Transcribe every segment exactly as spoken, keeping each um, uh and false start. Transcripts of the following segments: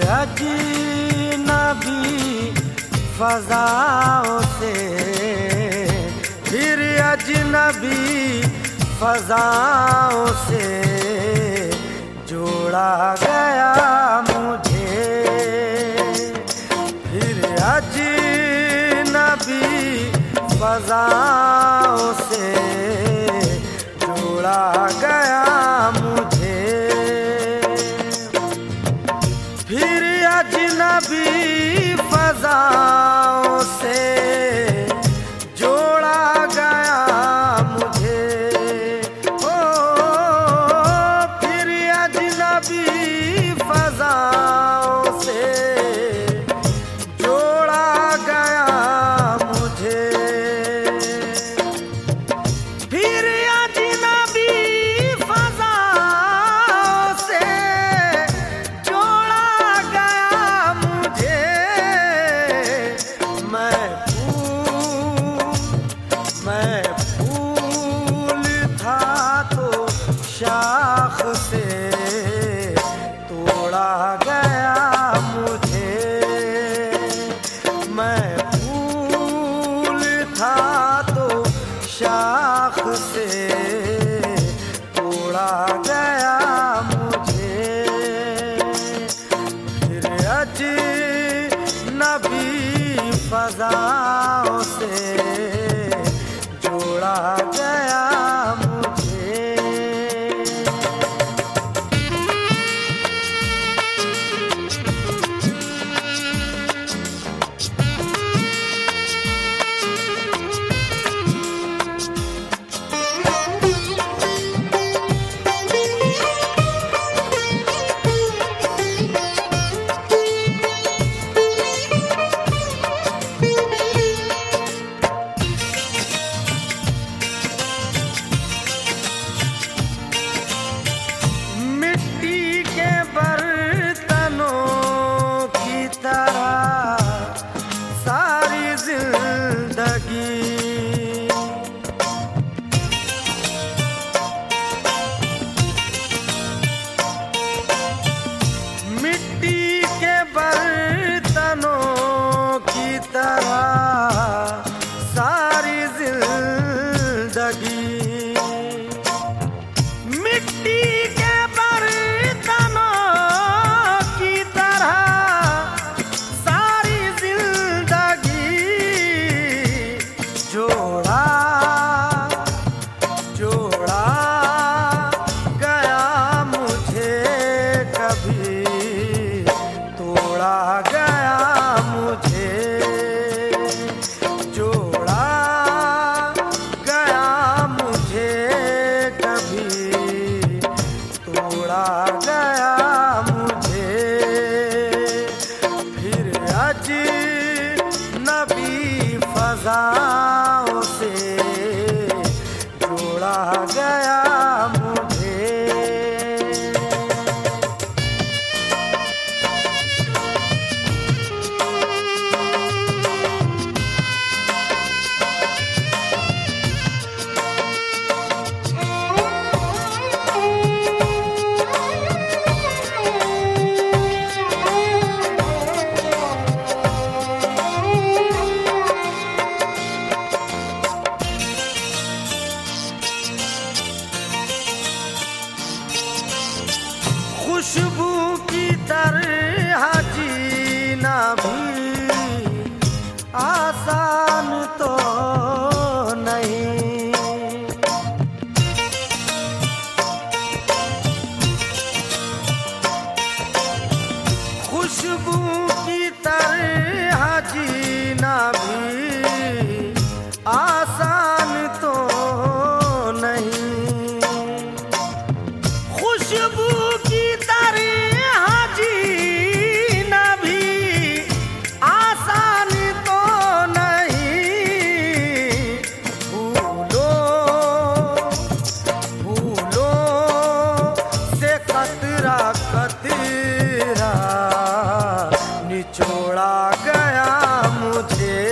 अजनबी फजाओं से, फिर अजनबी फजाओं से जोड़ा गया मुझे, फिर अजनबी फजाओं से जोड़ा गया मुझे, फिर अजनबी फजाओं से जोड़ा गया मुझे, ओ फिर अजनबी फजाओं से जोड़ा गया मुझे, फिर अजनबी फजाओं से जोड़ा गया मुझे। मैं फूल मैं फूल था तो शाख से तोड़ा गया मुझे, मैं फूल था तो शाख से तोड़ा गया मुझे, फिर अजनबी फजाओं से जोड़ा गया मुझे। मिट्टी के बर्तनों की तरह सारी जिंदगी, मिट्टी के बर्तनों की तरह सारी जिंदगी, मिट्टी के बर्तनों की तरह सारी जिंदगी, जोड़ा जोड़ा गया मुझे कभी, तोड़ा गया मुझे, जोड़ा गया मुझे कभी, तोड़ा गया मुझे, फिर अजनबी फजाओं से जोड़ा गया मुझे। खुशबू की तरह जीना भी आसान तो नहीं, खुशबू की तरह जीना भी आसान तो नहीं, खुशबू की तरह जीना भी आसान तो नहीं, फूलों फूलों से कतरा कतरा निचोड़ा गया मुझे,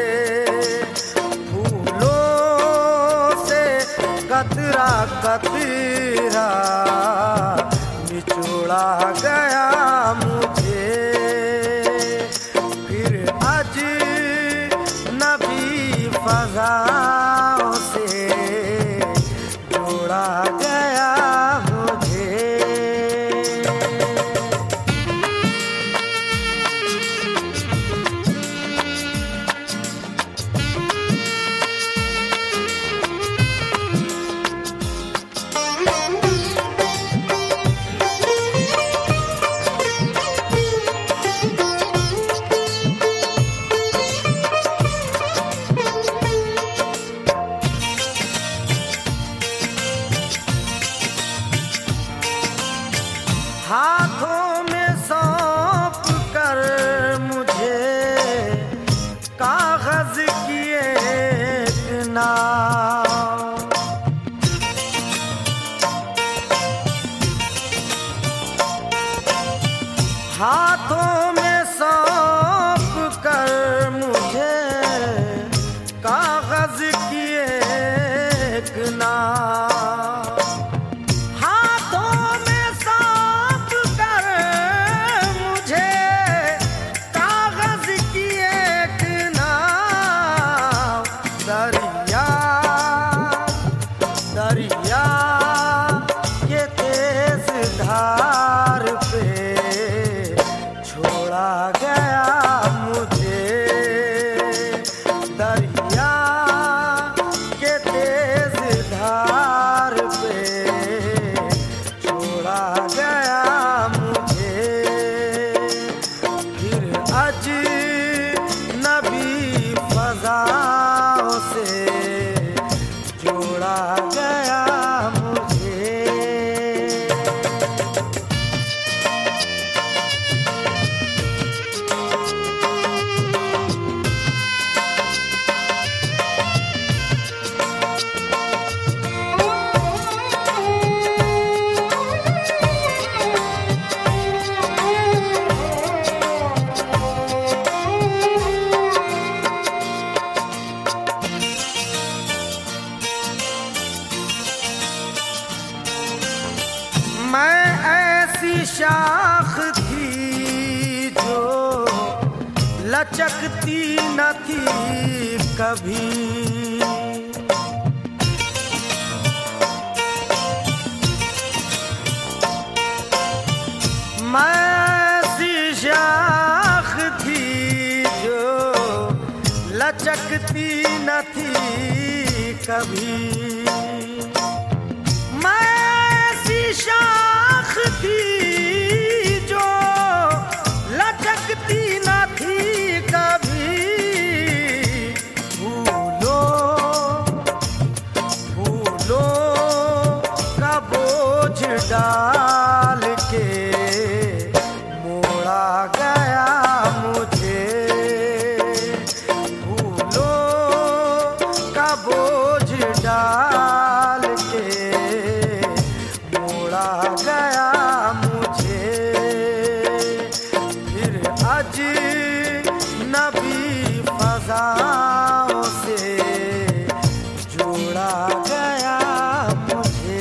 फूलों से कतरा कतरा निचोड़ा गया मुझे, गया मुझे। हाथों में सौंप कर मुझे कागज की एक नाव, हाथों में सौंप कर मुझे कागज की एक नाव, दरिया के तेज धार पे छोड़ा गया मुझे। दरिया के तेज धार पे छोड़ा गया मुझे। फिर अजनबी फज़ाओं से जोड़ा गया मुझे। मैं ऐसी शाख थी जो लचकती न थी कभी, मैं ऐसी शाख थी जो लचकती न थी कभी, मैं ऐसी शाख थी जो लचकती न थी कभी। फूलों फूलों का बोझ डाल के मोड़ा गया मुझे। फूलों का बोझ डाल के मोड़ा गया मुझे। फिर अजनबी फज़ाओं से जोड़ा गया मुझे।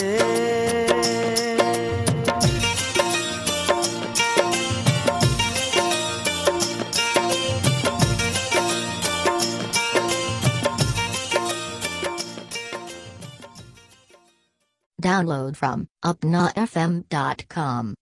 Download from upna f m dot com.